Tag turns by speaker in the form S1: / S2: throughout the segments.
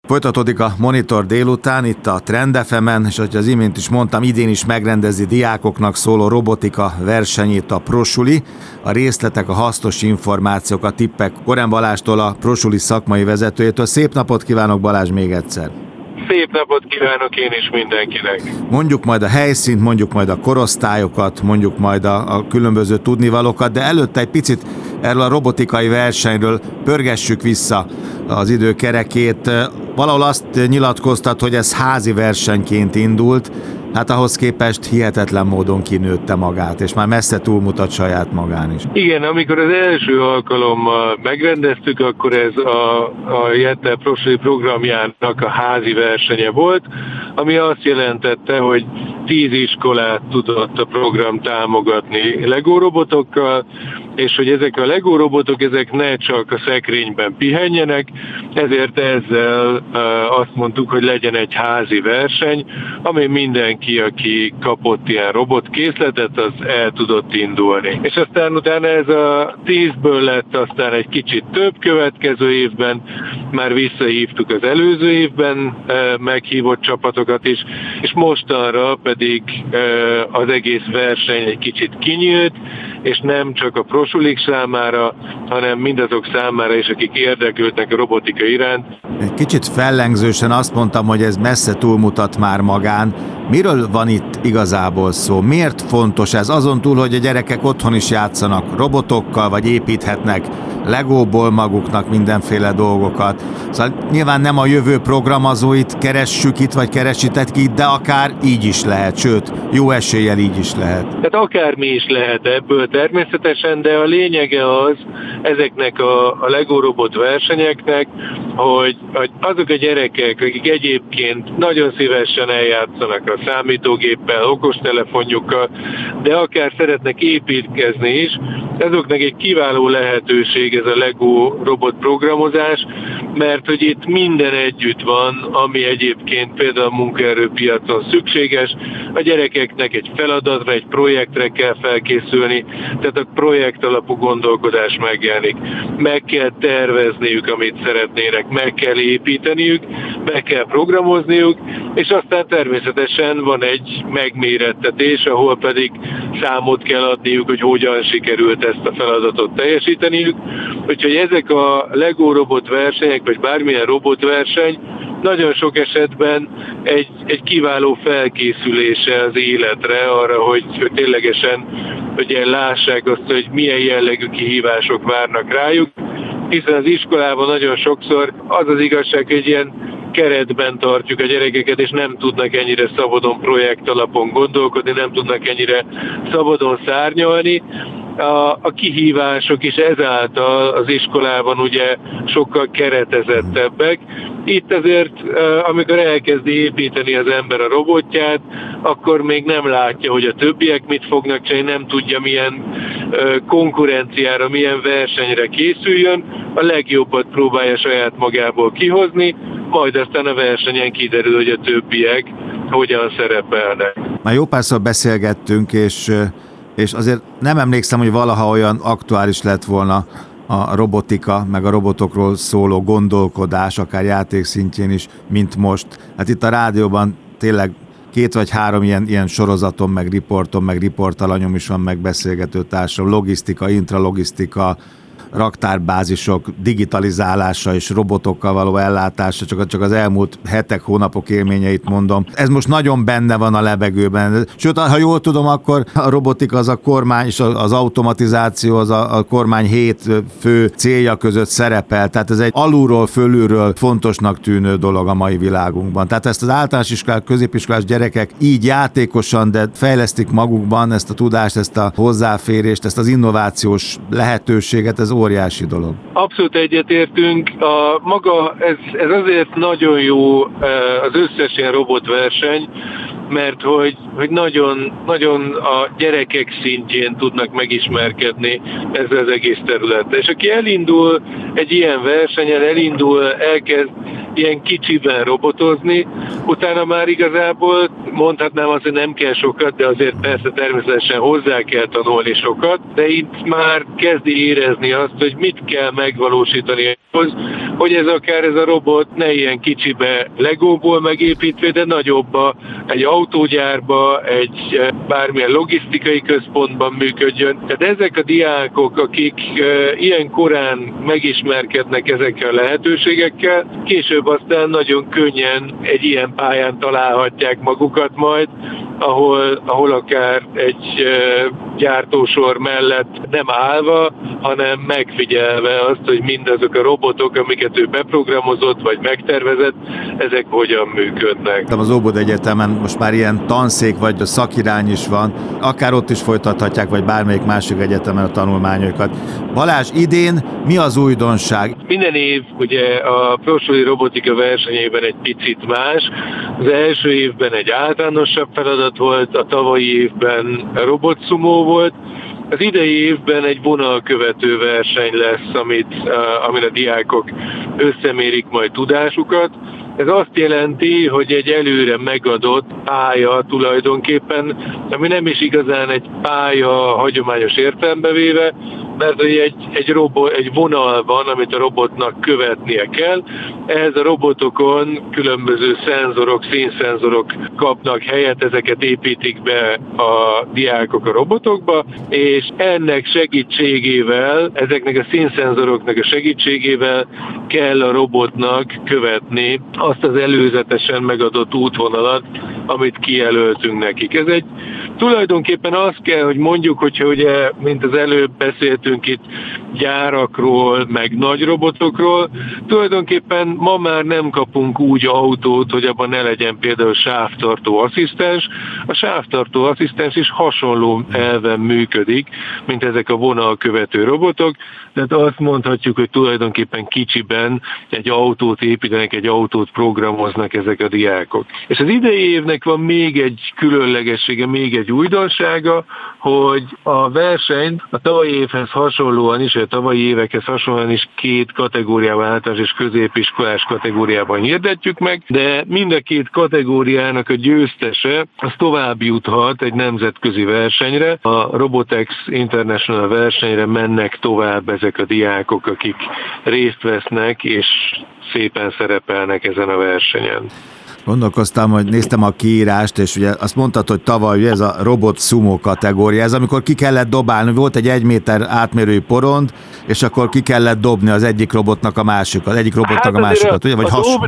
S1: Folytatódik a Monitor délután, itt a Trend FM-en, és ahogy az imént is mondtam, idén is megrendezi diákoknak szóló robotika versenyét a Prosuli. A részletek, a hasznos információk, a tippek Korán Balástól, a Prosuli szakmai vezetőjétől. Szép napot kívánok, Balázs, még egyszer!
S2: Szép napot kívánok én is mindenkinek!
S1: Mondjuk majd a helyszínt, mondjuk majd a korosztályokat, mondjuk majd a különböző tudnivalókat, de előtte egy picit erről a robotikai versenyről pörgessük vissza az idő kerekét. Valahol azt nyilatkoztat, hogy ez házi versenyként indult, hát ahhoz képest hihetetlen módon kinőtte magát, és már messze túlmutat saját magán is.
S2: Igen, amikor az első alkalommal megrendeztük, akkor ez a Jettel Prosuli programjának a házi versenye volt, ami azt jelentette, hogy 10 iskolát tudott a program támogatni Lego robotokkal, és hogy ezek a Lego robotok ezek ne csak a szekrényben pihenjenek, ezért ezzel azt mondtuk, hogy legyen egy házi verseny, ami mindenki, aki kapott ilyen robotkészletet, az el tudott indulni. És aztán utána ez a 10-ből lett aztán egy kicsit több következő évben, már visszahívtuk az előző évben meghívott csapatokat is, és mostanra pedig az egész verseny egy kicsit kinyílt, és nem csak a prosulik számára, hanem mindazok számára is, akik érdeklődnek a robotika iránt.
S1: Egy kicsit fellengzősen azt mondtam, hogy ez messze túlmutat már magán. Miről van itt igazából szó? Miért fontos ez? Azon túl, hogy a gyerekek otthon is játszanak robotokkal, vagy építhetnek Legóból maguknak mindenféle dolgokat. Szóval nyilván nem a jövő programozóit keressük itt, vagy keresitek itt, de akár így is lehet, sőt, jó eséllyel így is lehet.
S2: Tehát akármi is lehet ebből természetesen, de a lényege az ezeknek a Lego robot versenyeknek, hogy azok a gyerekek, akik egyébként nagyon szívesen eljátszanak a számítógéppel, okostelefonjukkal, de akár szeretnek építkezni is, azoknak egy kiváló lehetőség ez a Lego robot programozás, mert hogy itt minden együtt van, ami egyébként például a munkaerőpiacon szükséges. A gyerekeknek egy feladatra, egy projektre kell felkészülni, tehát a projekt alapú gondolkodás megjelenik. Meg kell tervezniük, amit szeretnének, meg kell építeniük, meg kell programozniuk, és aztán természetesen van egy megmérettetés, ahol pedig számot kell adniuk, hogy hogyan sikerült ezt a feladatot teljesíteniük. Úgyhogy ezek a Lego robot versenyek, vagy bármilyen robotverseny nagyon sok esetben egy kiváló felkészülése az életre arra, hogy ténylegesen ugye lássák azt, hogy milyen jellegű kihívások várnak rájuk, hiszen az iskolában nagyon sokszor az az igazság, hogy ilyen keretben tartjuk a gyerekeket, és nem tudnak ennyire szabadon projekt alapon gondolkodni, nem tudnak ennyire szabadon szárnyalni. A kihívások is ezáltal az iskolában ugye sokkal keretezettebbek. Itt azért, amikor elkezdi építeni az ember a robotját, akkor még nem látja, hogy a többiek mit fognak csinálni, nem tudja, milyen konkurenciára, milyen versenyre készüljön, a legjobbat próbálja saját magából kihozni, majd aztán a versenyen kiderül, hogy a többiek hogyan szerepelnek.
S1: Már jó párszor beszélgettünk, és azért nem emlékszem, hogy valaha olyan aktuális lett volna a robotika, meg a robotokról szóló gondolkodás, akár játék szintjén is, mint most. Hát itt a rádióban tényleg 2 vagy 3 ilyen sorozaton, meg riporton, meg riportalanyom is van, meg beszélgető társam, logisztika, intralogisztika, raktárbázisok digitalizálása és robotokkal való ellátása, csak az elmúlt hetek, hónapok élményeit mondom. Ez most nagyon benne van a levegőben. Sőt, ha jól tudom, akkor a robotika az a kormány, és az automatizáció az a kormány 7 fő célja között szerepel. Tehát ez egy alulról, fölülről fontosnak tűnő dolog a mai világunkban. Tehát ezt az általános iskolás, középiskolás gyerekek így játékosan, de fejlesztik magukban ezt a tudást, ezt a hozzáférést, ezt az innovációs lehetőséget, ez óriási dolog.
S2: Abszolút egyetértünk. Maga ez azért nagyon jó az összes ilyen robotverseny, mert hogy nagyon, nagyon a gyerekek szintjén tudnak megismerkedni ezzel az egész területtel. És aki elindul egy ilyen versenyen, elkezd ilyen kicsiben robotozni, utána már igazából mondhatnám azt, hogy nem kell sokat, de azért persze természetesen hozzá kell tanulni sokat, de itt már kezdi érezni azt, hogy mit kell megvalósítani ahhoz, hogy ez a robot ne ilyen kicsibe Legóból megépítve, de nagyobba, egy autógyárba, egy bármilyen logisztikai központban működjön. Tehát ezek a diákok, akik ilyen korán megismerkednek ezekkel a lehetőségekkel, később aztán nagyon könnyen egy ilyen pályán találhatják magukat majd, ahol akár egy gyártósor mellett nem állva, hanem megfigyelve azt, hogy mindazok a robotok, amiket ő beprogramozott vagy megtervezett, ezek hogyan működnek.
S1: Az Óbud Egyetemen most már ilyen tanszék vagy szakirány is van, akár ott is folytathatják, vagy bármelyik másik egyetemen a tanulmányokat. Balázs, idén mi az újdonság?
S2: Minden év ugye a prosuli robotika versenyében egy picit más. Az első évben egy általánosabb feladat volt, a tavalyi évben robotszumó volt, az idei évben egy vonalkövető verseny lesz, amin a diákok összemérik majd tudásukat. Ez azt jelenti, hogy egy előre megadott pálya tulajdonképpen, ami nem is igazán egy pálya hagyományos értelembe véve, mert egy vonal van, amit a robotnak követnie kell. Ehhez a robotokon különböző szenzorok, színszenzorok kapnak helyet, ezeket építik be a diákok a robotokba, és ennek segítségével, ezeknek a színszenzoroknak a segítségével kell a robotnak követni azt az előzetesen megadott útvonalat, amit kijelöltünk nekik. Ez tulajdonképpen azt kell, hogy mondjuk, hogyha ugye, mint az előbb beszéltünk itt gyárakról, meg nagy robotokról, tulajdonképpen ma már nem kapunk úgy autót, hogy abban ne legyen például sávtartó asszisztens. A sávtartó asszisztens is hasonló elven működik, mint ezek a vonalkövető robotok, tehát azt mondhatjuk, hogy tulajdonképpen kicsiben egy autót építenek, egy autót programoznak ezek a diákok. És az idei évnek van még egy különlegessége, még egy újdonsága, hogy a versenyt a tavalyi évhez hasonlóan is, a tavalyi évekhez hasonlóan is két kategóriában, általános és középiskolás kategóriában hirdetjük meg, de mind a két kategóriának a győztese az tovább juthat egy nemzetközi versenyre. A Robotex International versenyre mennek tovább ezek a diákok, akik részt vesznek és szépen szerepelnek ezen a versenyen.
S1: Gondolkoztam, hogy néztem a kiírást, és ugye azt mondtad, hogy tavaly ez a robot sumo kategória, ez amikor ki kellett dobálni, volt egy 1 méter átmérőjű porond, és akkor ki kellett dobni az egyik robotnak a másikat, a másikat, ugye? Vagy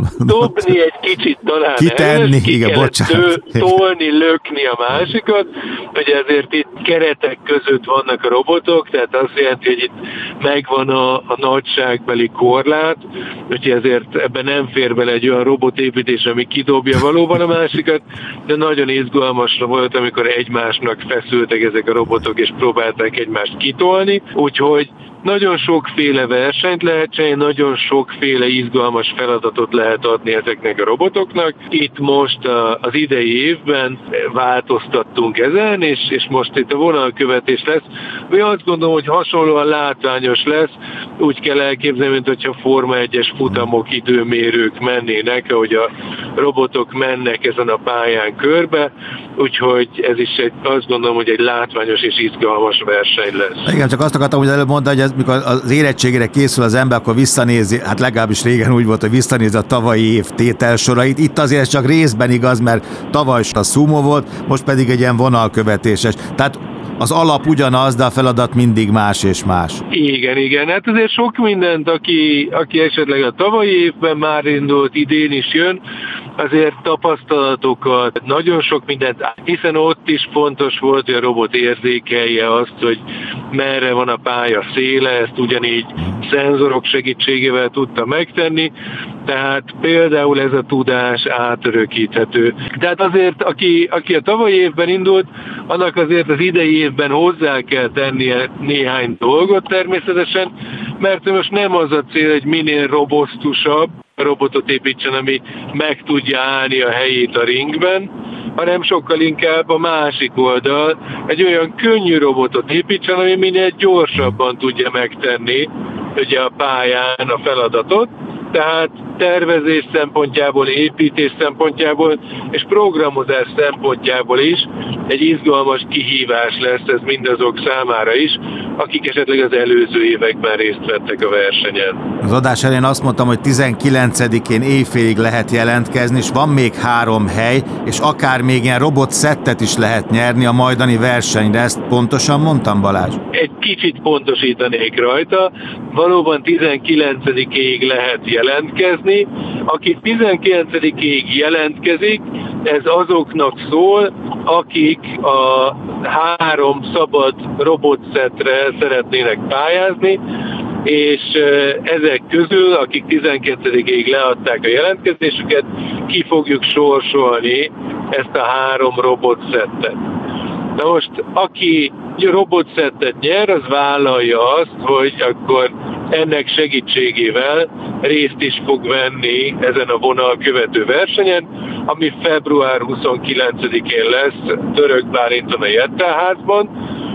S2: dobni egy kicsit talán
S1: kitenni, igen, bocsánat.
S2: Tolni, lökni a másikat, ugye ezért itt keretek között vannak a robotok, tehát azt jelenti, hogy itt megvan a nagyságbeli korlát, úgyhogy ezért ebben nem fér bele egy olyan robotépítés, ami kidobja valóban a másikat, de nagyon izgalmasra volt, amikor egymásnak feszültek ezek a robotok, és próbálták egymást kitolni, úgyhogy nagyon sokféle versenyt lehet csinálni, nagyon sokféle izgalmas feladatot lehet adni ezeknek a robotoknak. Itt most az idei évben változtattunk ezen, és most itt a vonalkövetés lesz. Mi azt gondolom, hogy hasonlóan látványos lesz, úgy kell elképzelni, mint hogyha Forma 1-es futamok időmérők mennének, ahogy a robotok mennek ezen a pályán körbe, úgyhogy ez is azt gondolom, hogy egy látványos és izgalmas verseny lesz.
S1: Igen, csak azt akartam, hogy előbb mondani, hogy mikor az érettségére készül az ember, akkor visszanézi, hát legalábbis régen úgy volt, hogy visszanézi a tavalyi év tételsorait. Itt azért csak részben igaz, mert tavaly a sumo volt, most pedig egy ilyen vonalkövetéses. Tehát az alap ugyanaz, de a feladat mindig más és más.
S2: Igen. Hát azért sok mindent, aki esetleg a tavalyi évben már indult, idén is jön, azért tapasztalatokat, nagyon sok mindent, hiszen ott is fontos volt, hogy a robot érzékelje azt, hogy merre van a pálya széle, ezt ugyanígy szenzorok segítségével tudta megtenni, tehát például ez a tudás átörökíthető. Tehát azért, aki a tavalyi évben indult, annak azért az idei évben hozzá kell tennie néhány dolgot természetesen, mert most nem az a cél, hogy minél robosztusabb robotot építsen, ami meg tudja állni a helyét a ringben, hanem sokkal inkább a másik oldal egy olyan könnyű robotot építsen, ami minél gyorsabban tudja megtenni ugye a pályán a feladatot. Tehát tervezés szempontjából, építés szempontjából és programozás szempontjából is egy izgalmas kihívás lesz ez mindazok számára is, akik esetleg az előző években részt vettek a versenyen.
S1: Az adás elején azt mondtam, hogy 19-én éjfélig lehet jelentkezni, és van még 3 hely, és akár még ilyen robotszettet is lehet nyerni a majdani versenyre. Ezt pontosan mondtam, Balázs?
S2: Egy kicsit pontosítanék rajta. Valóban 19-ig lehet jelentkezni. Aki 19-ig jelentkezik, ez azoknak szól, akik a 3 szabad robotszettre szeretnének pályázni, és ezek közül, akik 19-ig leadták a jelentkezésüket, ki fogjuk sorsolni ezt a 3 robotszettet. Na most, aki robotszettet nyer, az vállalja azt, hogy akkor ennek segítségével részt is fog venni ezen a vonal követő versenyen, ami február 29-én lesz Török Bálinton a Jettelházban,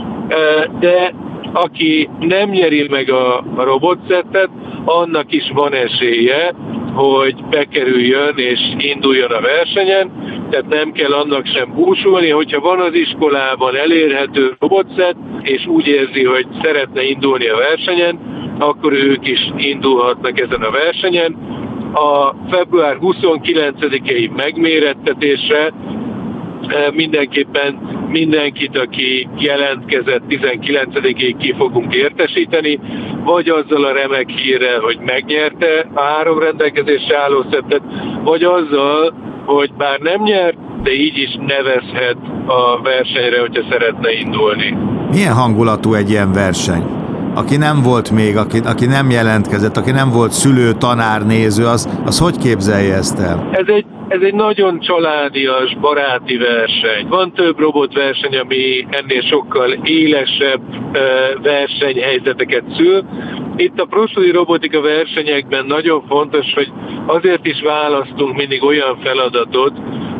S2: de aki nem nyeri meg a robotszettet, annak is van esélye, hogy bekerüljön és induljon a versenyen, tehát nem kell annak sem búsulni, hogyha van az iskolában elérhető robotszett, és úgy érzi, hogy szeretne indulni a versenyen, akkor ők is indulhatnak ezen a versenyen. A február 29-i megmérettetésre mindenképpen mindenkit, aki jelentkezett 19-ig ki fogunk értesíteni, vagy azzal a remek hírrel, hogy megnyerte a 3 rendelkezésre álló szettet, vagy azzal, hogy bár nem nyert, de így is nevezhet a versenyre, hogyha szeretne indulni.
S1: Milyen hangulatú egy ilyen verseny? Aki nem volt még, aki nem jelentkezett, aki nem volt szülő, tanár, néző, az hogy képzelje ezt el?
S2: Ez egy nagyon családias, baráti verseny. Van több robotverseny, ami ennél sokkal élesebb versenyhelyzeteket szül. Itt a prosuli robotika versenyekben nagyon fontos, hogy azért is választunk mindig olyan feladatot,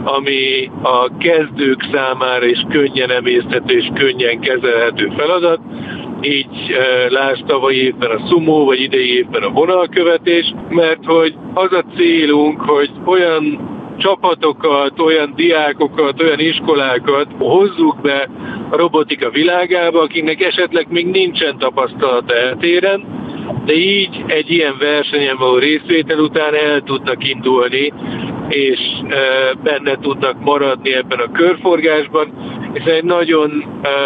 S2: ami a kezdők számára is könnyen emészthető és könnyen kezelhető feladat. Így lásd tavalyi évben a szumó, vagy idei évben a vonalkövetés, mert hogy az a célunk, hogy olyan csapatokat, olyan diákokat, olyan iskolákat hozzuk be a robotika világába, akiknek esetleg még nincsen tapasztalata eltéren, de így egy ilyen versenyen való részvétel után el tudnak indulni, és benne tudnak maradni ebben a körforgásban, hiszen egy nagyon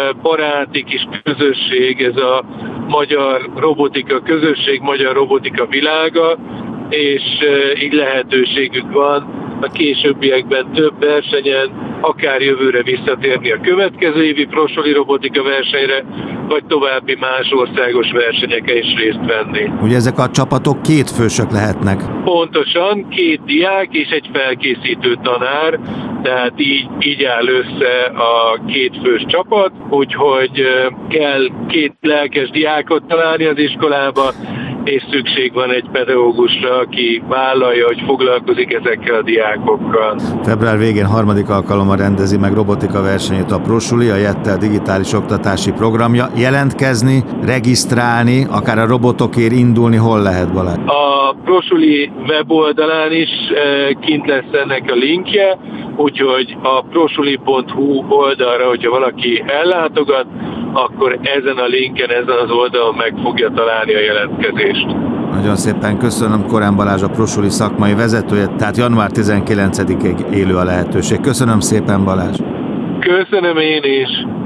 S2: baráti kis közösség, ez a magyar robotika közösség, magyar robotika világa, és így lehetőségük van a későbbiekben több versenyen, akár jövőre visszatérni a következő évi prosoli robotika versenyre, vagy további más országos versenyeken is részt venni.
S1: Ugye ezek a csapatok 2 fősök lehetnek?
S2: Pontosan, 2 diák és egy felkészítő tanár, tehát így áll össze a 2 fős csapat, úgyhogy kell 2 lelkes diákot találni az iskolába, és szükség van egy pedagógusra, aki vállalja, hogy foglalkozik ezekkel a diákokkal.
S1: Február végén 3. alkalommal rendezi meg robotika versenyét a Prosuli, a Jettel digitális oktatási programja. Jelentkezni, regisztrálni, akár a robotokért indulni, hol lehet, Balázs?
S2: A Prosuli weboldalán is kint lesz ennek a linkje, úgyhogy a prosuli.hu oldalra, hogyha valaki ellátogat, akkor ezen a linken, ezen az oldalon meg fogja találni a jelentkezést.
S1: Nagyon szépen köszönöm, Korán Balázs a Prosuli szakmai vezetője, tehát január 19-ig élő a lehetőség. Köszönöm szépen, Balázs!
S2: Köszönöm én is!